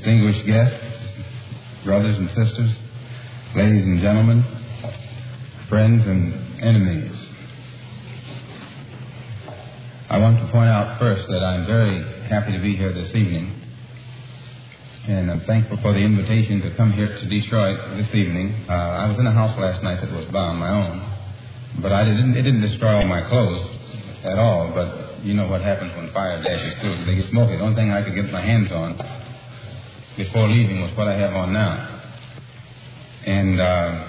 distinguished guests, brothers and sisters, ladies and gentlemen, friends and enemies. I want to point out first that I'm very happy to be here this evening, and I'm thankful for the invitation to come here to Detroit this evening. I was in a house last night that was bombed, my own, but it didn't destroy all my clothes at all, but you know what happens when fire dashes through. They get smoky. The only thing I could get my hands on before leaving was what I have on now. And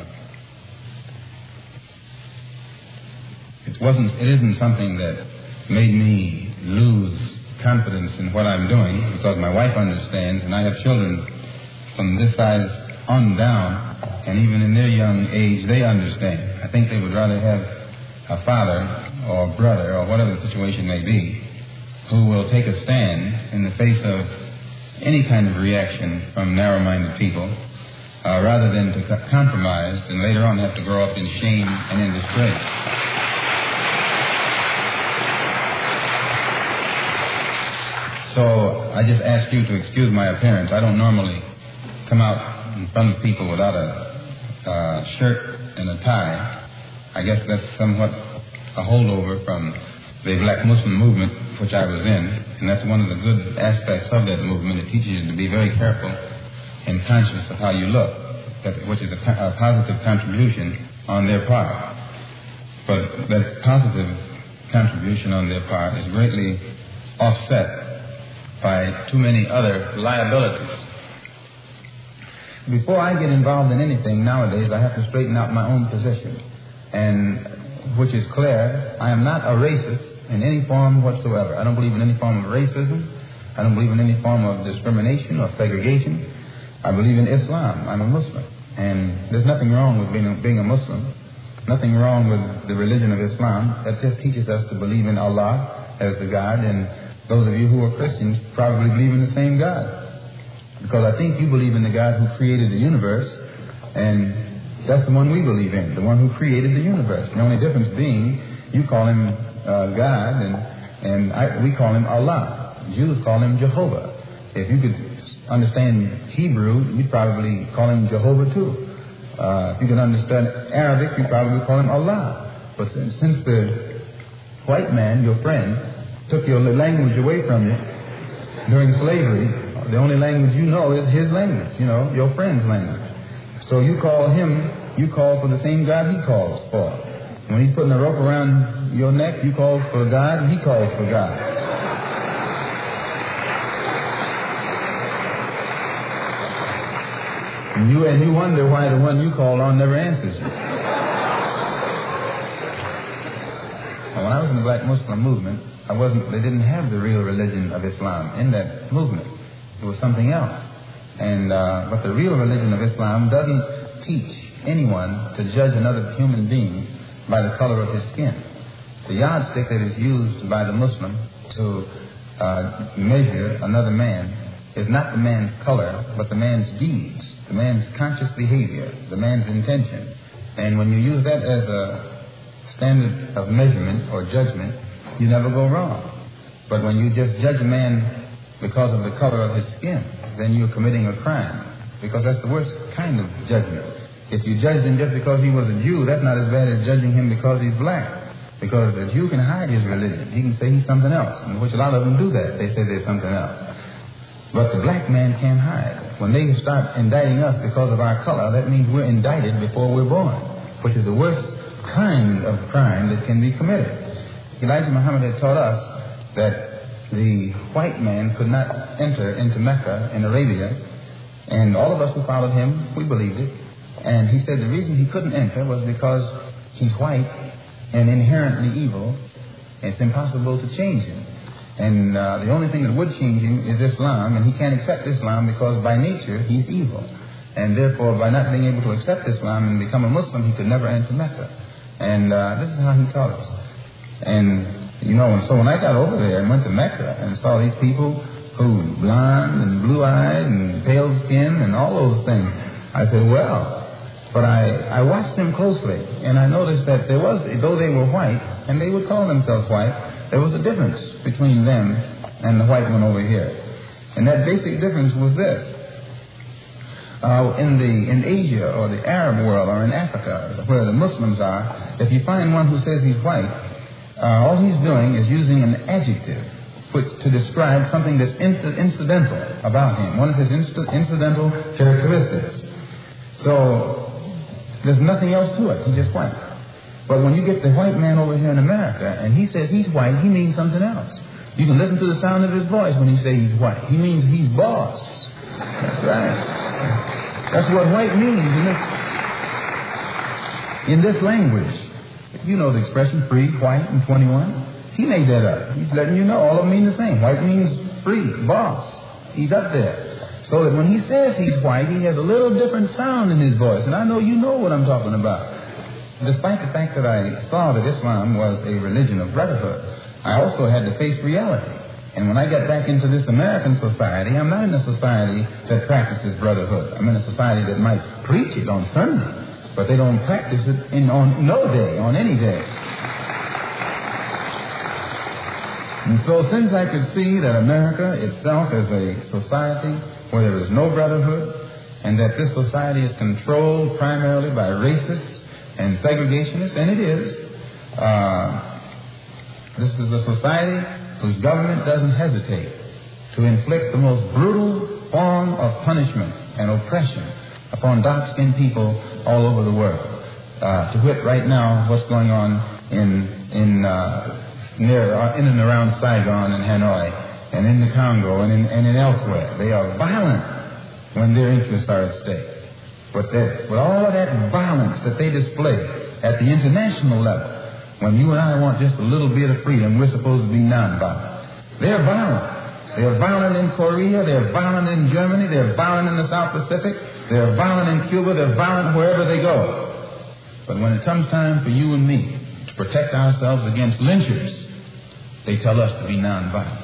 it isn't something that made me lose confidence in what I'm doing, because my wife understands, and I have children from this size on down, and even in their young age, they understand. I think they would rather have a father or brother or whatever the situation may be who will take a stand in the face of any kind of reaction from narrow-minded people rather than to compromise and later on have to grow up in shame and in disgrace. So I just ask you to excuse my appearance. I don't normally come out in front of people without a shirt and a tie. I guess that's somewhat a holdover from the Black Muslim movement, which I was in, and that's one of the good aspects of that movement. It teaches you to be very careful and conscious of how you look, which is a positive contribution on their part. But that positive contribution on their part is greatly offset by too many other liabilities. Before I get involved in anything nowadays, I have to straighten out my own position, and which is clear. I am not a racist in any form whatsoever. I don't believe in any form of racism. I don't believe in any form of discrimination or segregation. I believe in Islam. I'm a Muslim, and there's nothing wrong with being a Muslim. Nothing wrong with the religion of Islam. That just teaches us to believe in Allah as the God, and those of you who are Christians probably believe in the same God, because I think you believe in the God who created the universe, and that's the one we believe in, the one who created the universe. The only difference being you call him God, and we call him Allah. Jews call him Jehovah. If you could understand Hebrew, you'd probably call him Jehovah too. If you could understand Arabic, you'd probably call him Allah. But since the white man, your friend, took your language away from you during slavery, the only language you know is his language, your friend's language. So you call for the same God he calls for. When he's putting a rope around your neck, you call for God, and he calls for God. And you wonder why the one you call on never answers you. Now, when I was in the Black Muslim movement, they didn't have the real religion of Islam in that movement. It was something else. But the real religion of Islam doesn't teach anyone to judge another human being by the color of his skin. The yardstick that is used by the Muslim to measure another man is not the man's color, but the man's deeds, the man's conscious behavior, the man's intention. And when you use that as a standard of measurement or judgment, you never go wrong. But when you just judge a man because of the color of his skin, then you're committing a crime, because that's the worst kind of judgment. If you judge him just because he was a Jew, that's not as bad as judging him because he's black, because a Jew can hide his religion. He can say he's something else, in which a lot of them do that. They say they're something else. But the black man can't hide. When they start indicting us because of our color, that means we're indicted before we're born, which is the worst kind of crime that can be committed. Elijah Muhammad had taught us that the white man could not enter into Mecca in Arabia, and all of us who followed him, we believed it. And he said the reason he couldn't enter was because he's white and inherently evil. It's impossible to change him. And the only thing that would change him is Islam, and he can't accept Islam because by nature he's evil. And therefore, by not being able to accept Islam and become a Muslim, he could never enter Mecca. And this is how he taught us. And so when I got over there and went to Mecca and saw these people who were blonde and blue-eyed and pale skin and all those things, I said, well, but I watched them closely, and I noticed that there was, though they were white, and they would call themselves white, there was a difference between them and the white one over here. And that basic difference was this. In Asia or the Arab world or in Africa, where the Muslims are, if you find one who says he's white, all he's doing is using an adjective to describe something that's incidental about him, one of his incidental characteristics. So there's nothing else to it. He's just white. But when you get the white man over here in America and he says he's white, he means something else. You can listen to the sound of his voice when he says he's white. He means he's boss. That's right. That's what white means in this language. You know the expression free, white, and 21. He made that up. He's letting you know all of them mean the same. White means free, boss. He's up there. So that when he says he's white, he has a little different sound in his voice. And I know you know what I'm talking about. Despite the fact that I saw that Islam was a religion of brotherhood, I also had to face reality. And when I got back into this American society, I'm not in a society that practices brotherhood. I'm in a society that might preach it on Sunday, but they don't practice it on no day, on any day. And so since I could see that America itself is a society where there is no brotherhood, and that this society is controlled primarily by racists and segregationists, and it is, this is a society whose government doesn't hesitate to inflict the most brutal form of punishment and oppression upon dark-skinned people all over the world. To wit, right now, what's going on in and around Saigon and Hanoi and in the Congo and in elsewhere. They are violent when their interests are at stake. But with all of that violence that they display at the international level, when you and I want just a little bit of freedom, we're supposed to be nonviolent. They're violent. They're violent in Korea. They're violent in Germany. They're violent in the South Pacific. They're violent in Cuba. They're violent wherever they go. But when it comes time for you and me to protect ourselves against lynchers, they tell us to be nonviolent.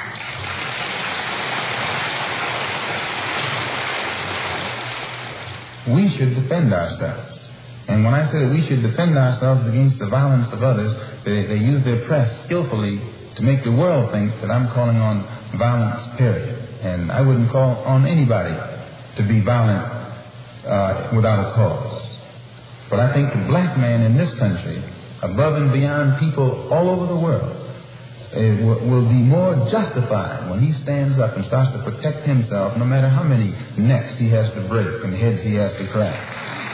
We should defend ourselves. And when I say that we should defend ourselves against the violence of others, they use their press skillfully to make the world think that I'm calling on violence, period. And I wouldn't call on anybody to be violent without a cause. But I think the black man in this country, above and beyond people all over the world, will be more justified when he stands up and starts to protect himself, no matter how many necks he has to break and heads he has to crack.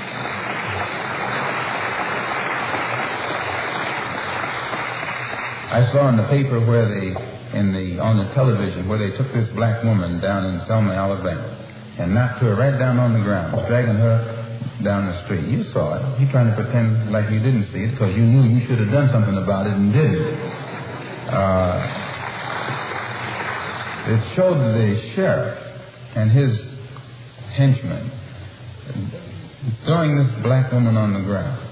I saw in the paper on the television where they took this black woman down in Selma, Alabama, and knocked her right down on the ground, dragging her down the street. You saw it. You're trying to pretend like you didn't see it because you knew you should have done something about it and didn't. It showed the sheriff and his henchmen throwing this black woman on the ground,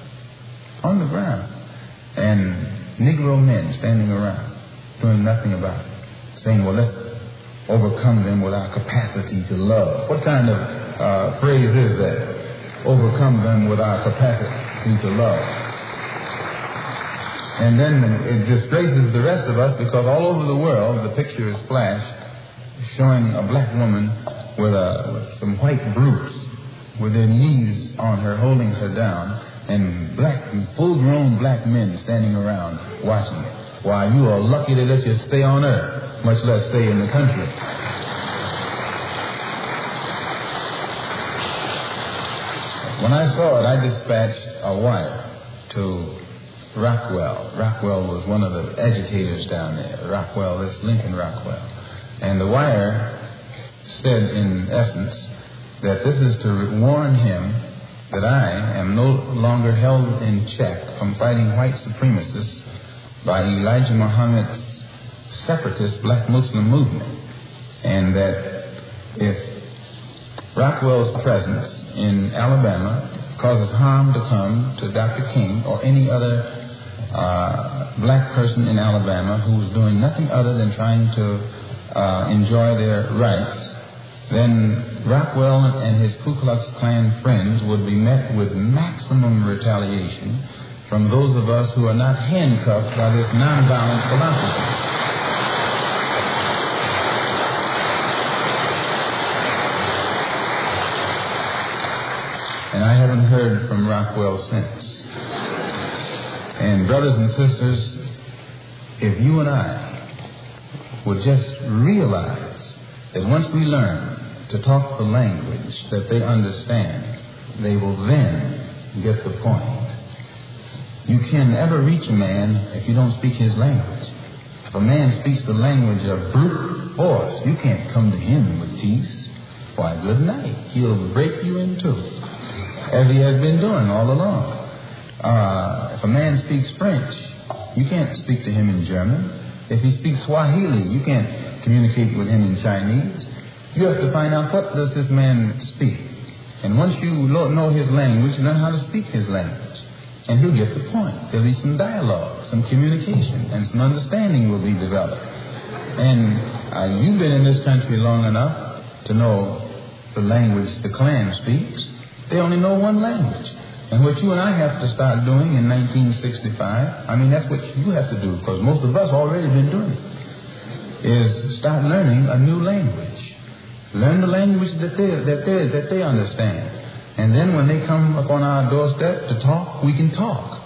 and Negro men standing around doing nothing about it, saying, well, let's overcome them with our capacity to love. What kind of phrase is that? Overcome them with our capacity to love. And then it disgraces the rest of us because all over the world the picture is flashed showing a black woman with some white brutes with their knees on her, holding her down, and full-grown black men standing around watching it. Why, you are lucky to let you stay on earth, much less stay in the country. When I saw it, I dispatched a wire to Rockwell. Rockwell was one of the agitators down there. Lincoln Rockwell. And the wire said, in essence, that this is to warn him that I am no longer held in check from fighting white supremacists by Elijah Muhammad's separatist black Muslim movement. And that if Rockwell's presence in Alabama causes harm to come to Dr. King or any other black person in Alabama who's doing nothing other than trying to enjoy their rights, then Rockwell and his Ku Klux Klan friends would be met with maximum retaliation from those of us who are not handcuffed by this nonviolent philosophy. And I haven't heard from Rockwell since. And brothers and sisters, if you and I would just realize that once we learn to talk the language that they understand, they will then get the point. You can never reach a man if you don't speak his language. If a man speaks the language of brute force, you can't come to him with peace. Why, good night. He'll break you in two, as he has been doing all along. If a man speaks French, you can't speak to him in German. If he speaks Swahili, you can't communicate with him in Chinese. You have to find out, what does this man speak? And once you know his language, you learn how to speak his language. And he'll get the point. There'll be some dialogue, some communication, and some understanding will be developed. And you've been in this country long enough to know the language the Klan speaks. They only know one language. And what you and I have to start doing in 1965, I mean, that's what you have to do, because most of us already been doing it, is start learning a new language. Learn the language that they understand. And then when they come upon our doorstep to talk, we can talk.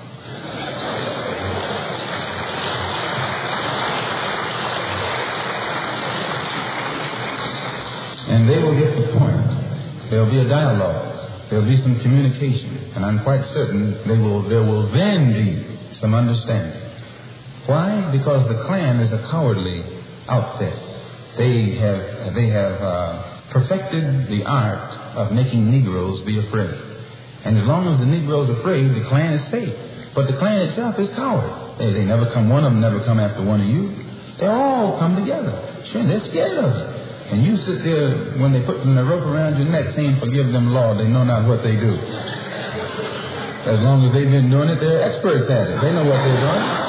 And they will get the point. There will be a dialogue. There will be some communication. And I'm quite certain there will then be some understanding. Why? Because the Klan is a cowardly outfit. They have perfected the art of making Negroes be afraid. And as long as the Negro's afraid, the Klan is safe. But the Klan itself is coward. They never come, one of them never come after one of you. They all come together. Sure, they're scared of it. And you sit there, when they put the rope around your neck saying, forgive them, Lord, they know not what they do. As long as they've been doing it, they're experts at it. They know what they're doing.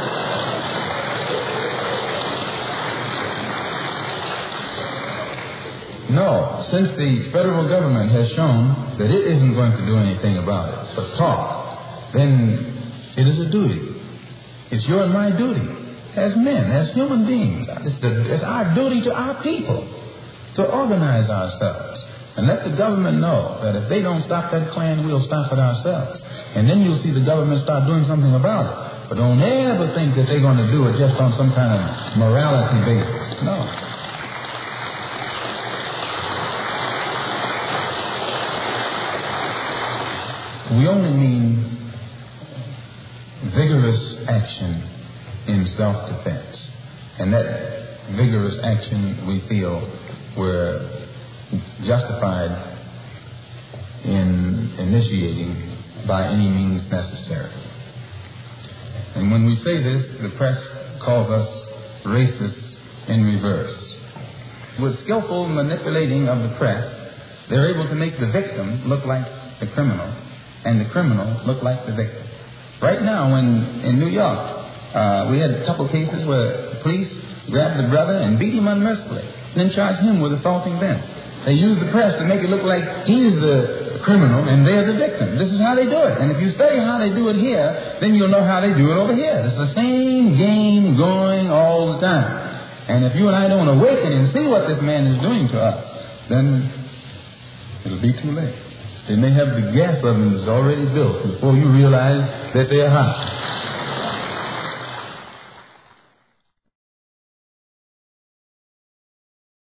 No, since the federal government has shown that it isn't going to do anything about it, but talk, then it is a duty. It's your and my duty as men, as human beings. It's our duty to our people to organize ourselves and let the government know that if they don't stop that Klan, we'll stop it ourselves. And then you'll see the government start doing something about it. But don't ever think that they're going to do it just on some kind of morality basis. No. We only mean vigorous action in self-defense. And that vigorous action, we feel, we're justified in initiating by any means necessary. And when we say this, the press calls us racists in reverse. With skillful manipulating of the press, they're able to make the victim look like the criminal, and the criminal look like the victim. Right now, in New York, we had a couple cases where the police grabbed the brother and beat him unmercifully, and then charged him with assaulting them. They used the press to make it look like he's the criminal and they're the victim. This is how they do it. And if you study how they do it here, then you'll know how they do it over here. It's the same game going all the time. And if you and I don't awaken and see what this man is doing to us, then it'll be too late. They may have the gas ovens already built before you realize that they're hot.